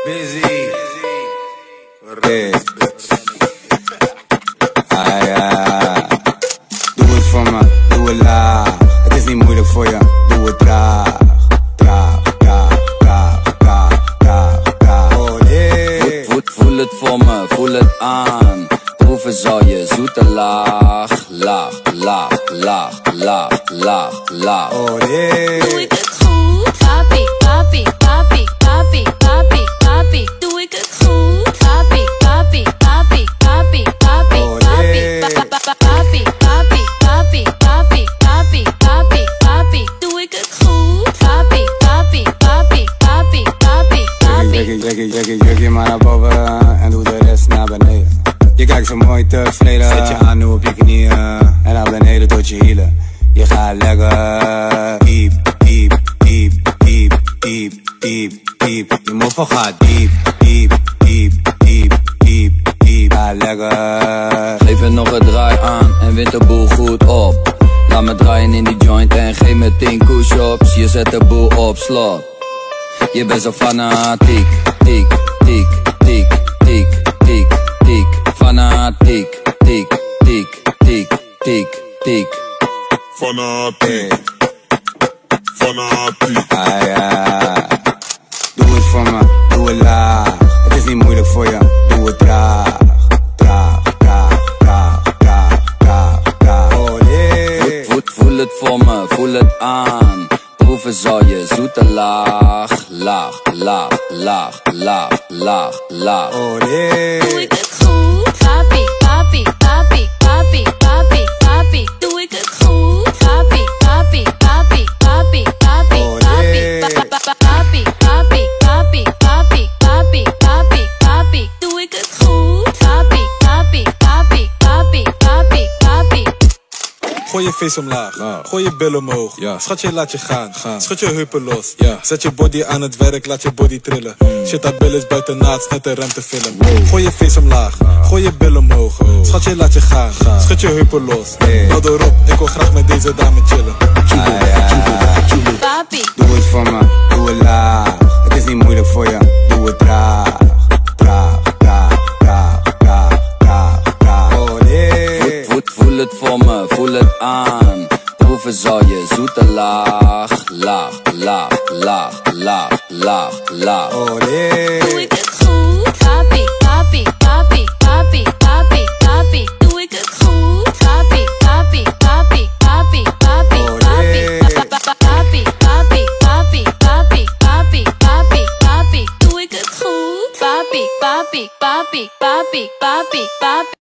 Busy. Hey. Doe het voor me, doe het laag. Het is niet moeilijk voor je, doe het traag. Oh yeah. Voel het voor me, voel het aan. Proeven zal je zoete laag. Oh yeah. Doe ik het goed? Papi, papi, papi, papi, papi, papi. Doe ik het goed? Papi, papi, papi, papi, papi, papi, papi, papi, papi, papi, papi, papi, papi. Doe ik het goed? Papi, papi, papi, papi, papi, papi. Druk je maar naar boven en doe de rest naar beneden. Je kijkt zo mooi tevreden. Zet je aan nu op je knieën en naar beneden tot je hielen. Je gaat lekker diep, diep, diep, diep, diep, diep, diep. Je moffel gaat diep, diep, diep, diep, diep, diep. Ga lekker. Geef er nog een draai aan en wint de boel goed op. Laat me draaien in die joint en geef me 10 push-ups. Je zet de boel op slot. Je bent zo fanatiek, tik, tik, tik, tik, tik, tik. Fanatiek, tik, tik, tik, tik, tik. Fanatiek. Fanatiek. Doe het voor me, doe het laag. Het is niet moeilijk voor je, doe het traag. Oh yeah. Voel het voor me, voel het aan. Proeven zal je zoete laag. Oh yeah. Doe ik het goed? Papi, papi, papi, papi, papi, papi. Doe ik het goed? Papi, papi, papi, papi, papi, papi, papi, papi, papi, papi, papi, papi, papi. Doe ik het goed? Papi, papi, papi, papi, papi, papi. Gooi je face omlaag, gooi je billen omhoog. Schatje, laat je gaan. Schud je heupen los. Zet je body aan het werk, laat je body trillen. Shit, dat bil is buiten naad, net een rem te filmen. Gooi je face omlaag, gooi je billen omhoog. Schatje, laat je gaan. Schud je heupen los. Nou erop, ik wil graag met deze dame chillen. Papi. Doe het voor me, doe het laag. Het is niet moeilijk voor je, doe het traag. Oh yeah. Voel het voor me, voel het aan. Proeven zal je zoete laag. Oh yeah. Doe ik het goed? Papi, papi, papi, papi, papi, papi. Doe ik het goed? Papi, papi, papi, papi, papi, papi, papi, papi, papi, papi, papi, papi, papi. Doe ik het goed? Papi, papi, papi, papi, papi, papi.